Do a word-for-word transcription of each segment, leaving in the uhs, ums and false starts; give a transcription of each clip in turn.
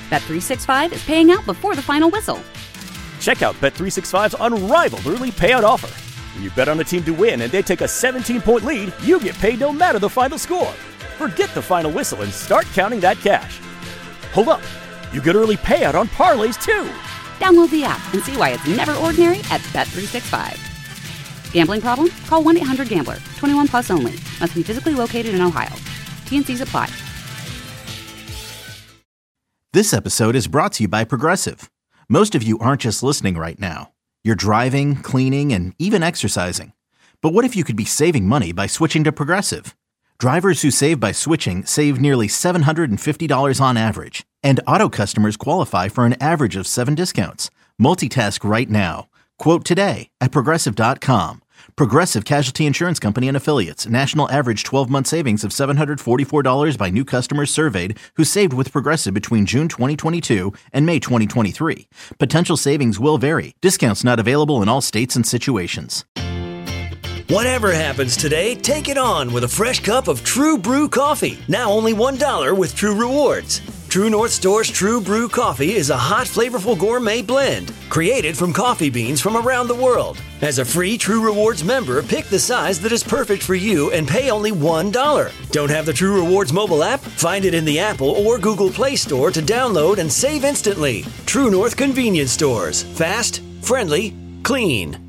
Bet three sixty-five is paying out before the final whistle. Check out Bet three sixty-five's unrivaled early payout offer. When you bet on a team to win and they take a seventeen-point lead, you get paid no matter the final score. Forget the final whistle and start counting that cash. Hold up. You get early payout on parlays, too. Download the app and see why it's never ordinary at Bet three sixty-five. Gambling problem? Call one eight hundred gambler. twenty-one plus only. Must be physically located in Ohio. T N Cs apply. This episode is brought to you by Progressive. Most of you aren't just listening right now. You're driving, cleaning, and even exercising. But what if you could be saving money by switching to Progressive? Drivers who save by switching save nearly seven hundred fifty dollars on average. And auto customers qualify for an average of seven discounts. Multitask right now. Quote today at Progressive dot com. Progressive Casualty Insurance Company and Affiliates. National average twelve-month savings of seven hundred forty-four dollars by new customers surveyed who saved with Progressive between June twenty twenty-two and May twenty twenty-three. Potential savings will vary. Discounts not available in all states and situations. Whatever happens today, take it on with a fresh cup of True Brew coffee. Now only one dollar with True Rewards. True North Store's True Brew coffee is a hot, flavorful gourmet blend created from coffee beans from around the world. As a free True Rewards member, pick the size that is perfect for you and pay only one dollar. Don't have the True Rewards mobile app? Find it in the Apple or Google Play Store to download and save instantly. True North Convenience Stores. Fast, friendly, clean.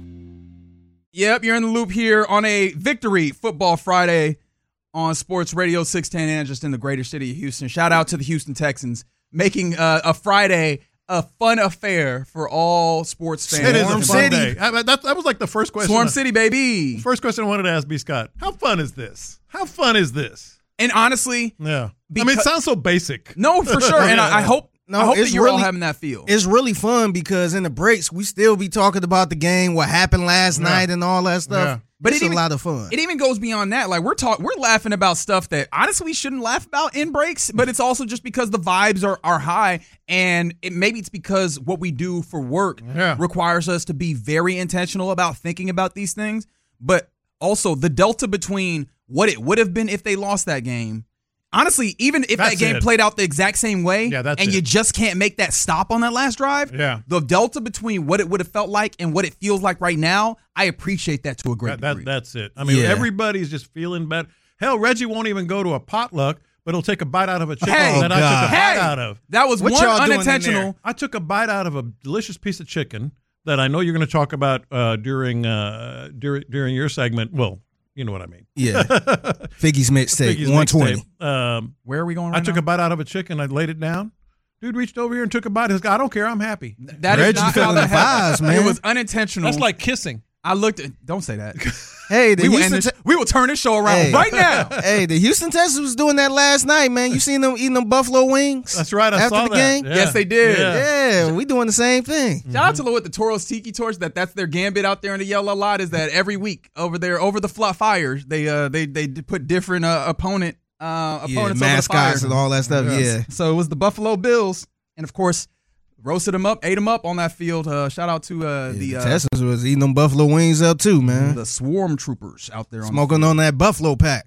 Yep, you're in the loop here on a Victory Football Friday on Sports Radio six ten and just in the greater city of Houston. Shout out to the Houston Texans making uh, a Friday a fun affair for all sports fans. It is a fun day. I, that, that was like the first question. Swarm I, City, baby. First question I wanted to ask B. Scott. How fun is this? How fun is this? And honestly, yeah. I mean, it sounds so basic. No, for sure. And I, I hope No, I hope it's that you're really, all having that feel. It's really fun because in the breaks, we still be talking about the game, what happened last Yeah. night and all that stuff. Yeah. But it's it a even, lot of fun. It even goes beyond that. Like we're talking, we're laughing about stuff that honestly we shouldn't laugh about in breaks. But it's also just because the vibes are are high, and it, maybe it's because what we do for work Yeah. requires us to be very intentional about thinking about these things. But also the delta between what it would have been if they lost that game. Honestly, even if That's that game it. played out the exact same way, Yeah, that's and it. you just can't make that stop on that last drive, Yeah. the delta between what it would have felt like and what it feels like right now, I appreciate that to a great That, degree. that, that's it. I mean, Yeah. everybody's just feeling better. Hell, Reggie won't even go to a potluck, but he'll take a bite out of a chicken Hey, that I God. took a Hey, bite out of. that was What one y'all doing in unintentional. there? I took a bite out of a delicious piece of chicken that I know you're going to talk about uh, during uh, during during your segment. Well, you know what I mean. Yeah. Figgy's mixtape, Figgy's one twenty. mixtape. Um, Where are we going I right took now? a bite out of a chicken. I laid it down. Dude reached over here and took a bite. He's like, I don't care. I'm happy. That is Reggie not how feeling that the happened. vibes, man. It was unintentional. That's like kissing. I looked at. Don't say that. Hey, the we, will Houston end this, Te- we will turn this show around Hey. right now. Hey, the Houston Texans was doing that last night, man. You seen them eating them buffalo wings? That's right. I After saw the that. game? Yeah. Yes, they did. Yeah. Yeah, we doing the same thing. Shout out to what the Toros Tiki Torch. That that's their gambit out there in the yellow lot. Is that every week over there over the fly fires they uh they they put different uh, opponent uh Yeah, opponents over the mascots fire. and all that stuff. Yeah. So it was the Buffalo Bills, and of course roasted them up, ate them up on that field. Uh, shout out to uh, Yeah, the the uh, Texans was eating them buffalo wings up too, man. the swarm troopers out there on the Smoking on that buffalo pack.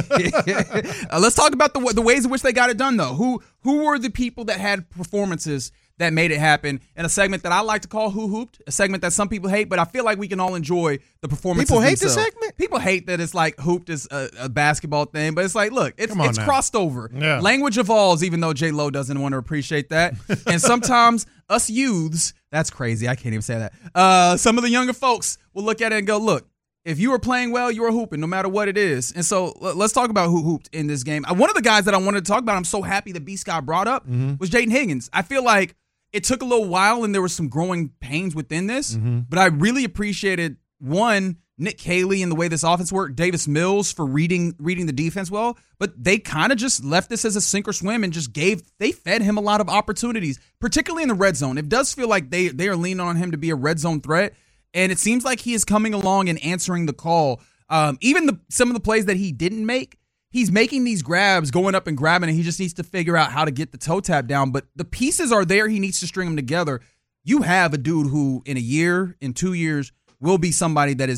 uh, let's talk about the the ways in which they got it done, though. Who who were the people that had performances that made it happen in a segment that I like to call Who Hooped, a segment that some people hate, but I feel like we can all enjoy the performances. People hate the themselves. segment? People hate that it's like Hooped is a, a basketball thing, but it's like, look, it's Come on it's now. crossed over. Yeah. Language evolves, even though J Lo doesn't want to appreciate that. And sometimes us youths, that's crazy. I can't even say that. Uh, some of the younger folks will look at it and go, look, if you were playing well, you were hooping, no matter what it is. And so l- let's talk about who hooped in this game. Uh, One of the guys that I wanted to talk about, I'm so happy that B. Scott brought up, Mm-hmm. was Jaden Higgins. I feel like it took a little while and there was some growing pains within this, Mm-hmm. but I really appreciated, one, Nick Caley and the way this offense worked, Davis Mills for reading reading the defense well, but they kind of just left this as a sink or swim and just gave, they fed him a lot of opportunities, particularly in the red zone. It does feel like they, they are leaning on him to be a red zone threat. And it seems like he is coming along and answering the call. Um, even the some of the plays that he didn't make, he's making these grabs, going up and grabbing, and he just needs to figure out how to get the toe tap down. But the pieces are there. He needs to string them together. You have a dude who, in a year, in two years, will be somebody that is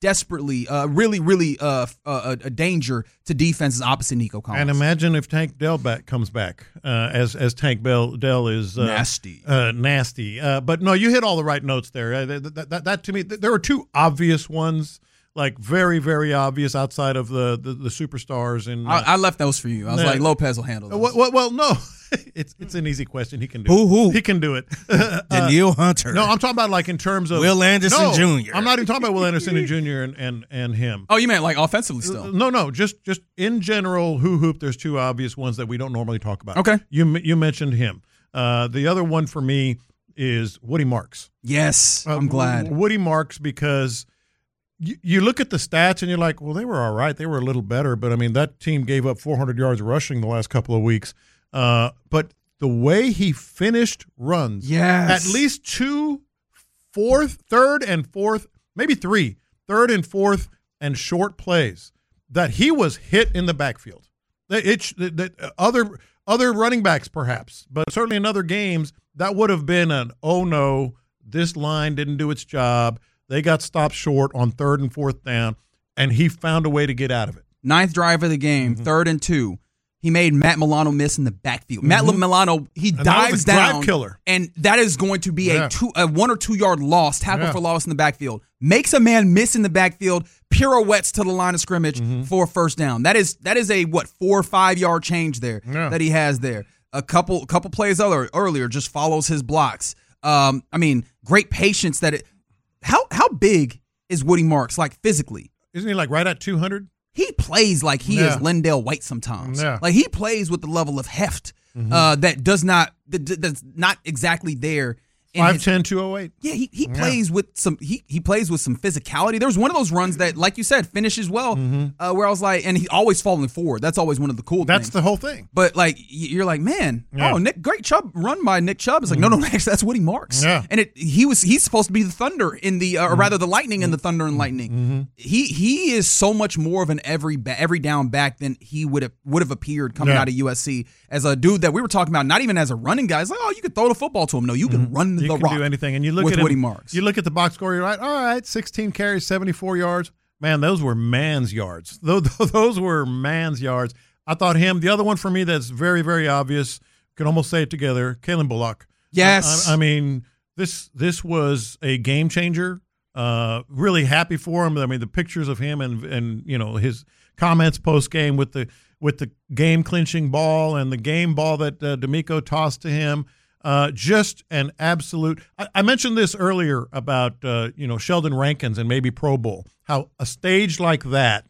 desperately, uh, really, really uh, a, a danger to defenses opposite Nico Collins. And imagine if Tank Dell back comes back uh, as as Tank Bell, Dell is uh, nasty, uh, nasty. Uh, but no, you hit all the right notes there. Uh, that, that, that, that to me, th- there were two obvious ones. Like very, very obvious outside of the the, the superstars. And uh, I, I left those for you. I was uh, like, Lopez will handle those. Well, well, well no, it's it's an easy question. He can do Who, it. who? He can do it. Danielle uh, Hunter. No, I'm talking about like in terms of Will Anderson no, Junior I'm not even talking about Will Anderson and Junior and, and and him. Oh, you meant like offensively still? No, no, just just in general, who hoop. There's two obvious ones that we don't normally talk about. Okay, you you mentioned him. Uh, the other one for me is Woody Marks. Yes, uh, I'm glad Woody Marks because. You, you look at the stats and you're like, well, they were all right. They were a little better. But, I mean, that team gave up four hundred yards rushing the last couple of weeks. Uh, but the way he finished runs, yes. at least two, fourth, third and fourth, maybe three, third and fourth and short plays, that he was hit in the backfield. It, it, it, other, other running backs perhaps, but certainly in other games, that would have been an, oh, no, this line didn't do its job. They got stopped short on third and fourth down, and he found a way to get out of it. Ninth drive of the game, mm-hmm. third and two. He made Matt Milano miss in the backfield. Mm-hmm. Matt Milano, he and dives that was a down, drive killer. And that is going to be yeah. a two, a one or two yard loss, tackle yeah. for loss in the backfield. Makes a man miss in the backfield, pirouettes to the line of scrimmage mm-hmm. for a first down. That is that is a what four or five yard change there yeah. that he has there. A couple couple plays other earlier just follows his blocks. Um, I mean, great patience that it. How how big is Woody Marks, like physically? Isn't he like right at two hundred? He plays like he yeah. is Lindell White sometimes. Yeah. Like he plays with the level of heft mm-hmm. uh, that does not that, that's not exactly there. five ten, two oh eight Yeah, he, he yeah. plays with some he he plays with some physicality. There was one of those runs that, like you said, finishes well, mm-hmm. uh, where I was like, and he's always falling forward. That's always one of the cool That's things. the whole thing. But like you're like, man, yeah. oh, Nick, great Chubb run by Nick Chubb. It's like, mm-hmm. no, no, actually, that's Woody Marks. Yeah. And it he was he's supposed to be the Thunder in the, uh, or mm-hmm. rather the Lightning in the Thunder and Lightning. Mm-hmm. He he is so much more of an every every down back than he would have would have appeared coming yeah. out of U S C as a dude that we were talking about. Not even as a running guy. It's like, oh, you could throw the football to him. No, you can mm-hmm. run you the can rock. do anything. And you look with at Woody him, Marks. You look at the box score. You're like, all right, sixteen carries, seventy-four yards. Man, those were man's yards. Those those were man's yards. I thought him. The other one for me that's very very obvious. Can almost say it together. Kalen Bullock. Yes. I, I, I mean, this this was a game changer. Uh, really happy for him. I mean, the pictures of him and and you know his comments post game with the with the game clinching ball and the game ball that uh, D'Amico tossed to him. Uh, just an absolute. I, I mentioned this earlier about uh, you know Sheldon Rankins and maybe Pro Bowl. How a stage like that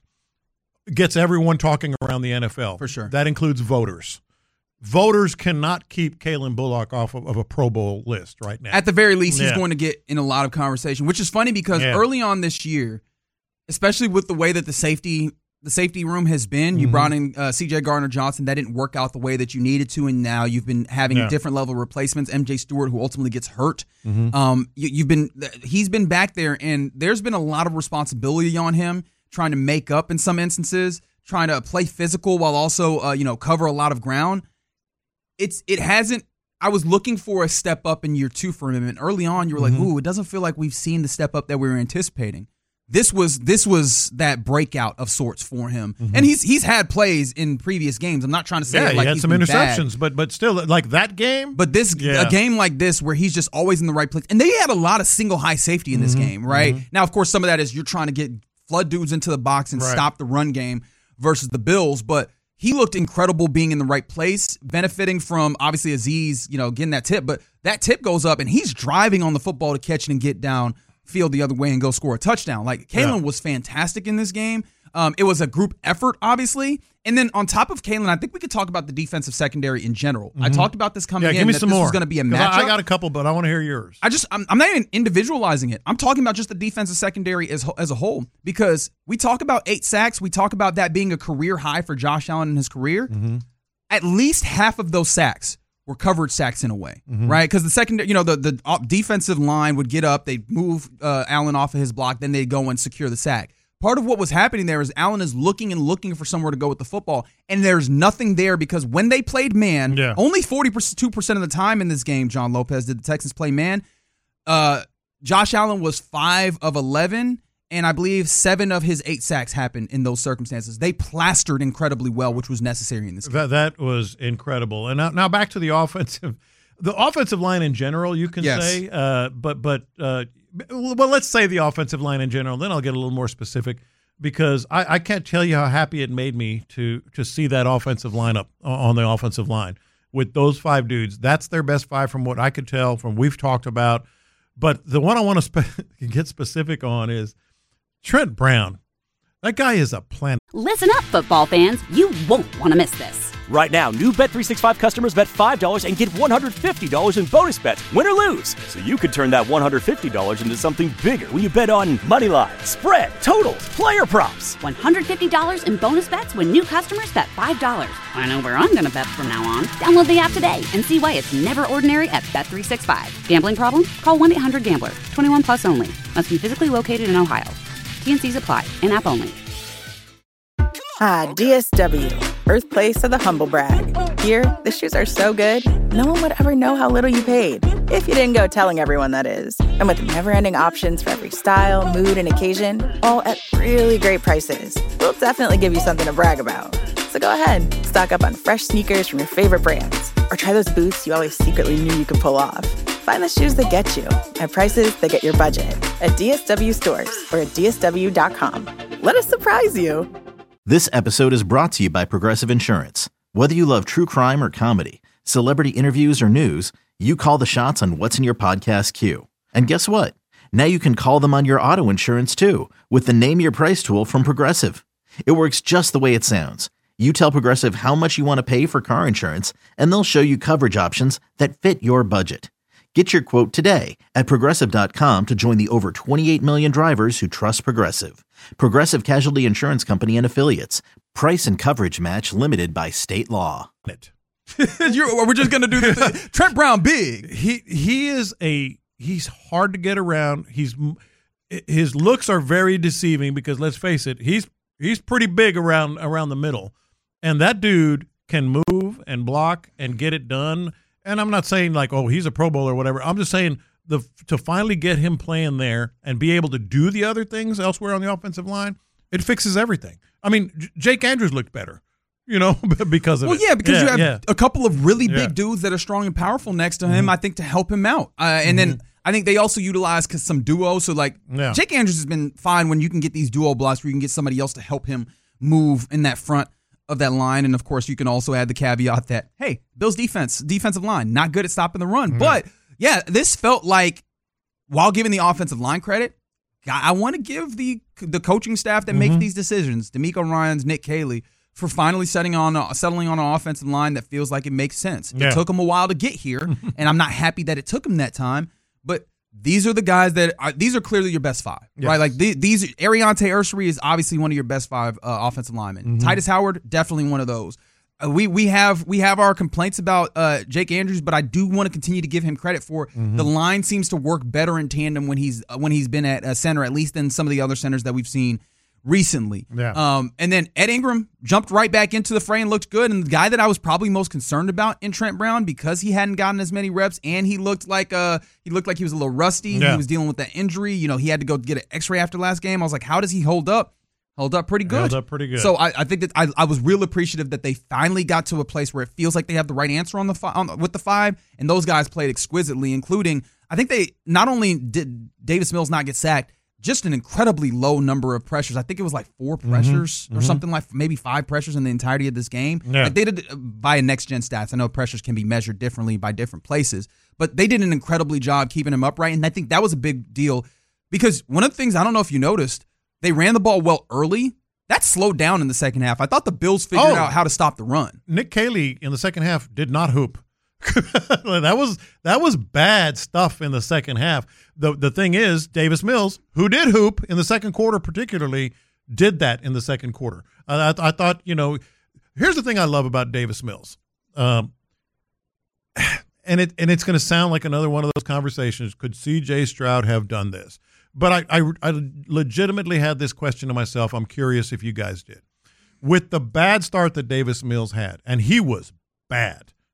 gets everyone talking around the N F L. For sure. That includes voters. Voters cannot keep Kalen Bullock off of, of a Pro Bowl list right now. At the very least, he's yeah. going to get in a lot of conversation, which is funny because yeah. early on this year, especially with the way that the safety the safety room has been, you mm-hmm. brought in uh, C J Gardner-Johnson. That didn't work out the way that you needed to, and now you've been having yeah. a different level of replacements. M J Stewart, who ultimately gets hurt, mm-hmm. um, you, you've been he's been back there, and there's been a lot of responsibility on him trying to make up in some instances, trying to play physical while also uh, you know cover a lot of ground. It's it hasn't. I was looking for a step up in year two for him, and early on you were mm-hmm. like, "Ooh, it doesn't feel like we've seen the step up that we were anticipating." This was this was that breakout of sorts for him, mm-hmm. and he's he's had plays in previous games. I'm not trying to say yeah, it like he had he's some been interceptions, bad. but but still, like that game. But this yeah. a game like this where he's just always in the right place, and they had a lot of single high safety in this mm-hmm. game, right? Mm-hmm. Now, of course, some of that is you're trying to get flood dudes into the box and right. stop the run game versus the Bills, but he looked incredible being in the right place, benefiting from obviously Azeez, you know, getting that tip, but that tip goes up and he's driving on the football to catch it and get down field the other way and go score a touchdown. Like Kalen yeah. was fantastic in this game. Um, it was a group effort, obviously. And then on top of Kalen, I think we could talk about the defensive secondary in general. Mm-hmm. I talked about this coming yeah, in. Give me that some this more. was going to be a matchup. I, I got a couple, but I want to hear yours. I just, I'm, I'm not even individualizing it. I'm talking about just the defensive secondary as as a whole, because we talk about eight sacks. We talk about that being a career high for Josh Allen in his career. Mm-hmm. At least half of those sacks were covered sacks in a way, mm-hmm. right? Because the secondary, you know, the, the defensive line would get up, they'd move uh, Allen off of his block, then they'd go and secure the sack. Part of what was happening there is Allen is looking and looking for somewhere to go with the football, and there's nothing there because when they played man, yeah. only forty-two percent of the time in this game, John Lopez, did the Texans play man. Uh, Josh Allen was five of eleven, and I believe seven of his eight sacks happened in those circumstances. They plastered incredibly well, which was necessary in this game. That, that was incredible. And now, now back to the offensive, the offensive line in general, you can Yes. say, uh, but but uh, well, let's say the offensive line in general. Then I'll get a little more specific because I, I can't tell you how happy it made me to to see that offensive lineup on the offensive line with those five dudes. That's their best five from what I could tell from we've talked about. But the one I want to spe- get specific on is Trent Brown. That guy is a planet. Listen up, football fans. You won't want to miss this. Right now, new Bet three sixty-five customers bet five dollars and get one hundred fifty dollars in bonus bets, win or lose. So you could turn that one hundred fifty dollars into something bigger when you bet on money line, spread, totals, player props. one hundred fifty dollars in bonus bets when new customers bet five dollars. I know where I'm going to bet from now on. Download the app today and see why it's never ordinary at Bet three sixty-five. Gambling problem? Call one eight hundred gambler. twenty-one plus only. Must be physically located in Ohio. T N Cs apply. In-app only. Ah, D S W, birthplace of the humble brag. Here, the shoes are so good, no one would ever know how little you paid. If you didn't go telling everyone, that is. And with never-ending options for every style, mood, and occasion, all at really great prices, we'll definitely give you something to brag about. So go ahead, stock up on fresh sneakers from your favorite brands, or try those boots you always secretly knew you could pull off. Find the shoes that get you at prices that get your budget at D S W stores or at D S W dot com. Let us surprise you. This episode is brought to you by Progressive Insurance. Whether you love true crime or comedy, celebrity interviews or news, you call the shots on what's in your podcast queue. And guess what? Now you can call them on your auto insurance too with the Name Your Price tool from Progressive. It works just the way it sounds. You tell Progressive how much you want to pay for car insurance, and they'll show you coverage options that fit your budget. Get your quote today at Progressive dot com to join the over twenty-eight million drivers who trust Progressive. Progressive Casualty Insurance Company and Affiliates. Price and coverage match limited by state law. You're, we're just going to do the thing. Trent Brown big. He he is a he's hard to get around. He's his looks are very deceiving because let's face it, he's he's pretty big around around the middle, and that dude can move and block and get it done. And I'm not saying like, oh, he's a Pro Bowl or whatever. I'm just saying the to finally get him playing there and be able to do the other things elsewhere on the offensive line, it fixes everything. I mean, J- Jake Andrews looked better, you know, because of well, it. yeah, because yeah, you have yeah. a couple of really big Yeah. dudes that are strong and powerful next to him, Mm-hmm. I think, to help him out. Uh, and Mm-hmm. then I think they also utilize cause some duos. So, like, Yeah. Jake Andrews has been fine when you can get these duo blocks where you can get somebody else to help him move in that front of that line. And, of course, you can also add the caveat that, hey, Bills defense, defensive line, not good at stopping the run. Mm-hmm. But, yeah, this felt like, while giving the offensive line credit, I want to give the the coaching staff that Mm-hmm. makes these decisions, D'Amico Ryans, Nick Caley, for finally setting on uh, settling on an offensive line that feels like it makes sense. Yeah. It took them a while to get here, and I'm not happy that it took them that time. But these are the guys that are, these are clearly your best five, Yes. right? Like the, these, Ariante Ursery is obviously one of your best five uh, offensive linemen. Mm-hmm. Titus Howard, definitely one of those. Uh, we we have we have our complaints about uh, Jake Andrews, but I do want to continue to give him credit for Mm-hmm. the line seems to work better in tandem when he's uh, when he's been at uh, center, at least than some of the other centers that we've seen recently. Yeah. Um, and then Ed Ingram jumped right back into the fray and looked good. And the guy that I was probably most concerned about in Trent Brown, because he hadn't gotten as many reps and he looked like uh he looked like he was a little rusty. Yeah. He was dealing with that injury. You know, he had to go get an X-ray after last game. I was like, how does he hold up? Held up pretty good. Held up pretty good. So I, I think that I, I was real appreciative that they finally got to a place where it feels like they have the right answer on the fi- on, with the five, and those guys played exquisitely, including I think they not only did Davis Mills not get sacked, just an incredibly low number of pressures. I think it was like four pressures or something like maybe five pressures in the entirety of this game. Yeah. Like they did uh, by next gen stats. I know pressures can be measured differently by different places, but they did an incredibly job keeping him upright, and I think that was a big deal because one of the things I don't know if you noticed, they ran the ball well early. That slowed down in the second half. I thought the Bills figured Oh. out how to stop the run. Nick Caley in the second half did not hoop. that was that was bad stuff in the second half. The the thing is, Davis Mills, who did hoop in the second quarter particularly, did that in the second quarter. I, I, I thought, you know, here's the thing I love about Davis Mills. Um, and it and it's going to sound like another one of those conversations. Could C J Stroud have done this? But I, I, I legitimately had this question to myself. I'm curious if you guys did. With the bad start that Davis Mills had, and he was bad.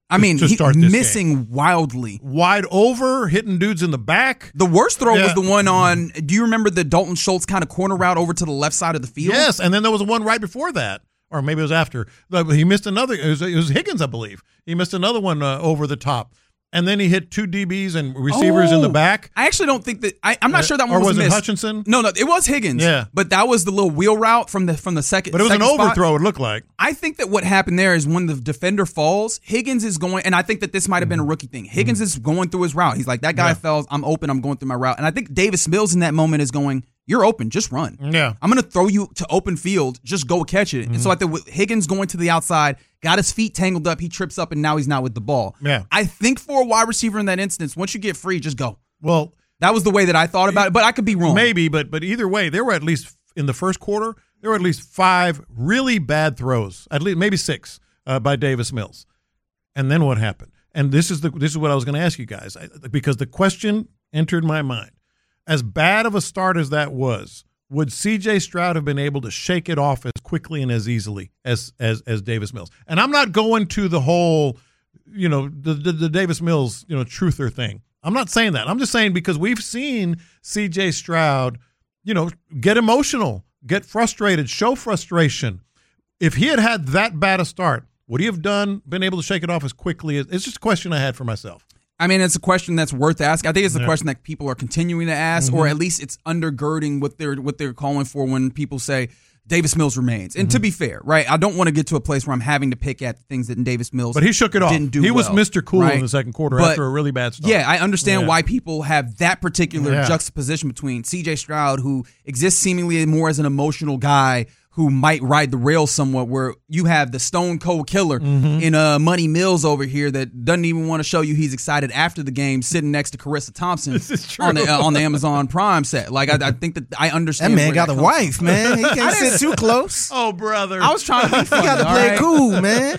I mean, to he, start this missing game. wildly. Wide over, hitting dudes in the back. The worst throw Yeah. was the one on, do you remember the Dalton Schultz kind of corner route over to the left side of the field? Yes, and then there was one right before that. Or maybe it was after. He missed another. It was, it was Higgins, I believe. He missed another one uh, over the top. And then he hit two D Bs and receivers oh, in the back. I actually don't think that I, – I'm not Uh, sure that one or was was it missed. Hutchinson? No, no, it was Higgins. Yeah. But that was the little wheel route from the from the second But it was an second spot. overthrow, it looked like. I think that what happened there is when the defender falls, Higgins is going – and I think that this might have been a rookie thing. Higgins mm-hmm. is going through his route. He's like, that guy yeah. fell. I'm open. I'm going through my route. And I think Davis Mills in that moment is going – you're open. Just run. Yeah. I'm going to throw you to open field. Just go catch it. Mm-hmm. And so I think with Higgins going to the outside, got his feet tangled up, he trips up, and now he's not with the ball. Yeah. I think for a wide receiver in that instance, once you get free, just go. Well, that was the way that I thought about it, but I could be wrong. Maybe, but but either way, there were at least in the first quarter, there were at least five really bad throws, at least maybe six uh, by Davis Mills. And then what happened? And this is the this is what I was going to ask you guys, because the question entered my mind. As bad of a start as that was, would C J Stroud have been able to shake it off as quickly and as easily as as as Davis Mills? And I'm not going to the whole, you know, the the, the Davis Mills, you know, truther thing. I'm not saying that. I'm just saying because we've seen C J Stroud, you know, get emotional, get frustrated, show frustration. If he had had that bad a start, would he have done been able to shake it off as quickly? As, it's just a question I had for myself. I mean, it's a question that's worth asking. I think it's a Yeah. question that people are continuing to ask, Mm-hmm. or at least it's undergirding what they're what they're calling for when people say Davis Mills remains. And Mm-hmm. to be fair, right, I don't want to get to a place where I'm having to pick at the things that Davis Mills But he shook it off. didn't do He was well, Mister Cool right? in the second quarter But, after a really bad start. Yeah, I understand Yeah. why people have that particular Yeah. juxtaposition between C J Stroud, who exists seemingly more as an emotional guy who might ride the rails somewhat, where you have the stone cold killer Mm-hmm. in uh, Money Mills over here that doesn't even want to show you he's excited after the game, sitting next to Carissa Thompson This is true. on the uh, on the Amazon Prime set. Like I, I think that I That understand. man where got that a comes wife, from. man. He can't sit too close. Oh, brother. I was trying to be He funny. got to all play right? cool, man.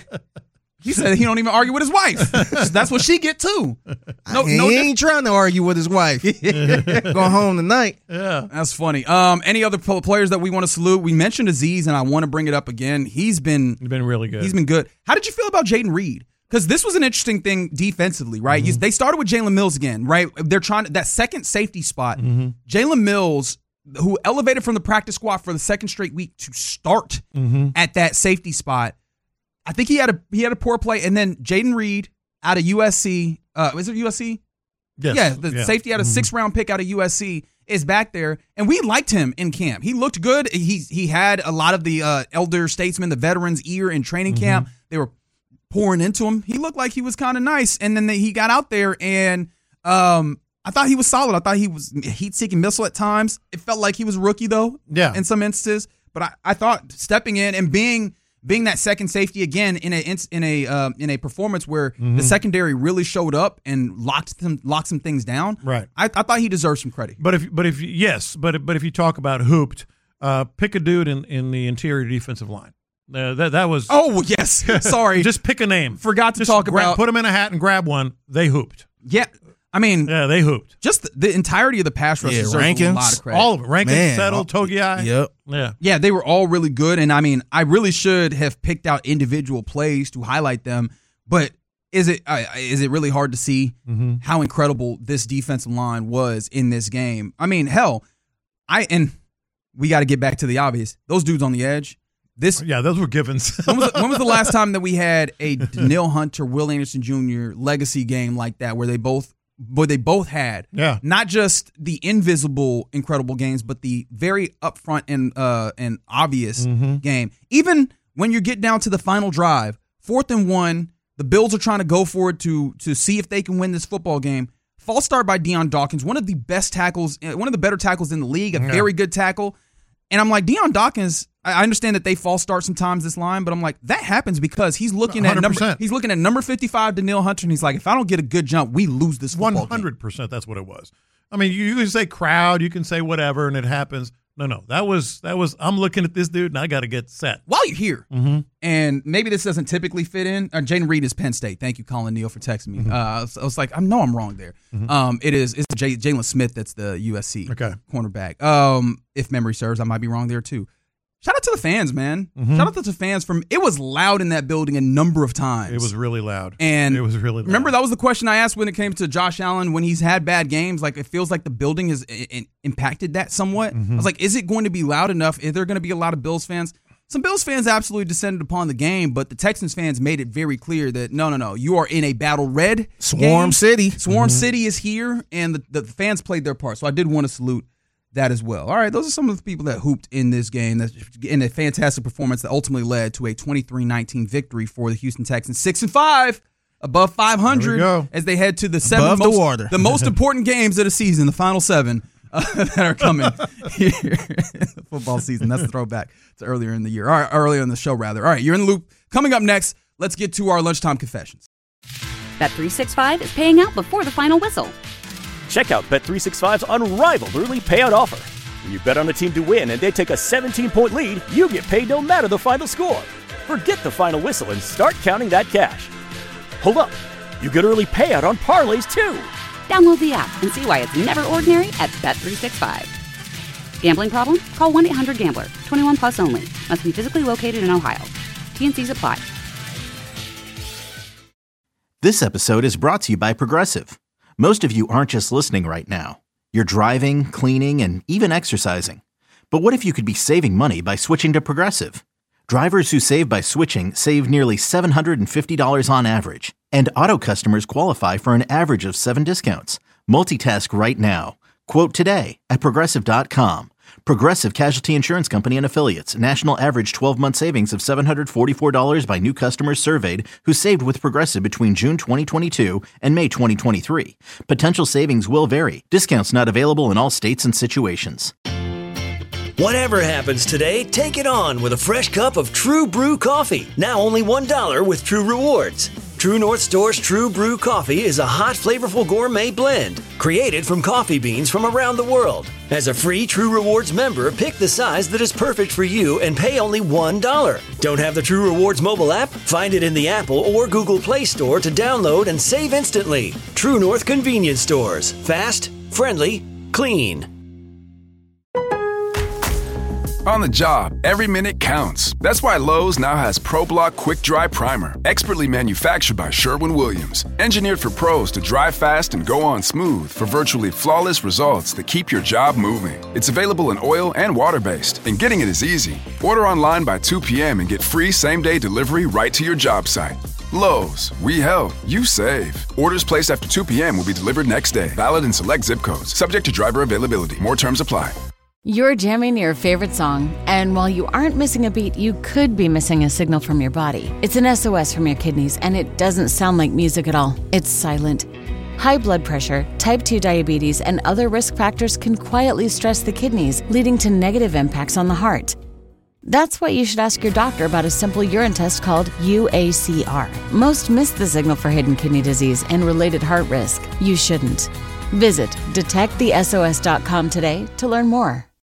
He said he don't even argue with his wife. That's what she get too. No, he no ain't trying to argue with his wife. Going home tonight. Yeah. That's funny. Um, any other pl- players that we want to salute? We mentioned Azeez, and I want to bring it up again. He's been He's been really good. he's been good. How did you feel about Jaden Reed? Because this was an interesting thing defensively, right? Mm-hmm. You, they started with Jalen Mills again, right? They're trying to, that second safety spot. Mm-hmm. Jalen Mills, who elevated from the practice squad for the second straight week to start Mm-hmm. at that safety spot. I think he had a he had a poor play, and then Jaden Reed out of U S C. Uh, is it U S C? Yes. Yeah, the Yeah. safety out of Mhm. sixth round pick out of U S C is back there, and we liked him in camp. He looked good. He he had a lot of the uh, elder statesmen, the veterans' ear in training Mm-hmm. camp. They were pouring into him. He looked like he was kind of nice, and then they, he got out there, and um, I thought he was solid. I thought he was heat-seeking missile at times. It felt like he was a rookie though, Yeah. in some instances. But I, I thought stepping in and being being that second safety again in a in a uh, in a performance where Mm-hmm. the secondary really showed up and locked some locked some things down. Right. I, I thought he deserved some credit. But if but if yes, but but if you talk about hooped, uh, pick a dude in, in the interior defensive line. Uh, that that was Oh yes, sorry, just pick a name. forgot to Just talk grab- about. put them in a hat and grab one. They hooped. yeah, I mean, Yeah, they hooped. just the, the entirety of the pass rush Yeah, deserves a Rankins, lot of credit. All of it. Rankin, Man, Settle, all- Togiai. Yep. Yeah. Yeah, they were all really good, and I mean, I really should have picked out individual plays to highlight them. But is it uh, is it really hard to see Mm-hmm. how incredible this defensive line was in this game? I mean, hell, I and we got to get back to the obvious. Those dudes on the edge. This Yeah, those were givens. when was, the, when was the last time that we had a Danielle Hunter, Will Anderson Junior legacy game like that, where they both, where they both had Yeah. not just the invisible incredible games, but the very upfront and uh and obvious Mm-hmm. game. Even when you get down to the final drive, fourth and one, the Bills are trying to go for it to to see if they can win this football game. False start by Deion Dawkins, one of the best tackles, one of the better tackles in the league, a Yeah. very good tackle. And I'm like, Deion Dawkins, I understand that they false start sometimes this line, but I'm like, that happens because he's looking at one hundred number percent. he's looking at number fifty-five, Danielle Hunter, and he's like, if I don't get a good jump, we lose this football One game. hundred percent. That's what it was. I mean, you, you can say crowd, you can say whatever, and it happens. No, no, that was that was. I'm looking at this dude, and I got to get set. While you're here, Mm-hmm. and maybe this doesn't typically fit in. Uh, Jaden Reed is Penn State. Thank you, Colin Neal, for texting me. Mm-hmm. Uh, I, was, I was like, I know I'm wrong there. Um, it is it's J- Jalen Smith that's the U S C Okay. cornerback. Um, if memory serves, I might be wrong there too. Shout out to the fans, man. Mm-hmm. Shout out to the fans. From It was loud in that building a number of times. It was really loud. And it was really loud. Remember, that was the question I asked when it came to Josh Allen when he's had bad games. Like, it feels like the building has I- I impacted that somewhat. Mm-hmm. I was like, is it going to be loud enough? Is there going to be a lot of Bills fans? Some Bills fans absolutely descended upon the game, but the Texans fans made it very clear that, no, no, no, you are in a battle red Swarm game. City. Swarm Mm-hmm. City is here, and the, the fans played their part. So I did want to salute that as well. All right, those are some of the people that hooped in this game. That's in a fantastic performance that ultimately led to a twenty-three nineteen victory for the Houston Texans. Six and five, above five hundred, go. as they head to the seven Above the most, water. the most important games of the season, the final seven uh, that are coming here in the football season. That's a throwback to earlier in the year, or earlier in the show, rather. All right, you're in the loop. Coming up next, let's get to our lunchtime confessions. Bet three sixty-five is paying out before the final whistle. Check out Bet three sixty-five's unrivaled early payout offer. When you bet on a team to win and they take a seventeen-point lead, you get paid no matter the final score. Forget the final whistle and start counting that cash. Hold up. You get early payout on parlays, too. Download the app and see why it's never ordinary at Bet three sixty-five. Gambling problem? Call one eight hundred gambler. twenty-one plus only. Must be physically located in Ohio. T N Cs apply. This episode is brought to you by Progressive. Most of you aren't just listening right now. You're driving, cleaning, and even exercising. But what if you could be saving money by switching to Progressive? Drivers who save by switching save nearly seven hundred fifty dollars on average. And auto customers qualify for an average of seven discounts. Multitask right now. Quote today at Progressive dot com. Progressive Casualty Insurance Company and Affiliates. National average twelve-month savings of seven hundred forty-four dollars by new customers surveyed who saved with Progressive between June twenty twenty-two and May twenty twenty-three. Potential savings will vary. Discounts not available in all states and situations. Whatever happens today, take it on with a fresh cup of True Brew coffee. Now only one dollar with True Rewards. True North Store's True Brew coffee is a hot, flavorful gourmet blend created from coffee beans from around the world. As a free True Rewards member, pick the size that is perfect for you and pay only one dollar. Don't have the True Rewards mobile app? Find it in the Apple or Google Play Store to download and save instantly. True North Convenience Stores. Fast, friendly, clean. On the job, every minute counts. That's why Lowe's now has ProBlock Quick Dry Primer, expertly manufactured by Sherwin-Williams. Engineered for pros to dry fast and go on smooth for virtually flawless results that keep your job moving. It's available in oil and water-based, and getting it is easy. Order online by two p.m. and get free same-day delivery right to your job site. Lowe's, we help, you save. Orders placed after two p.m. will be delivered next day. Valid in select zip codes. Subject to driver availability. More terms apply. You're jamming your favorite song, and while you aren't missing a beat, you could be missing a signal from your body. It's an S O S from your kidneys, and it doesn't sound like music at all. It's silent. High blood pressure, type two diabetes, and other risk factors can quietly stress the kidneys, leading to negative impacts on the heart. That's why you should ask your doctor about a simple urine test called U A C R. Most miss the signal for hidden kidney disease and related heart risk. You shouldn't. Visit detect the S O S dot com today to learn more.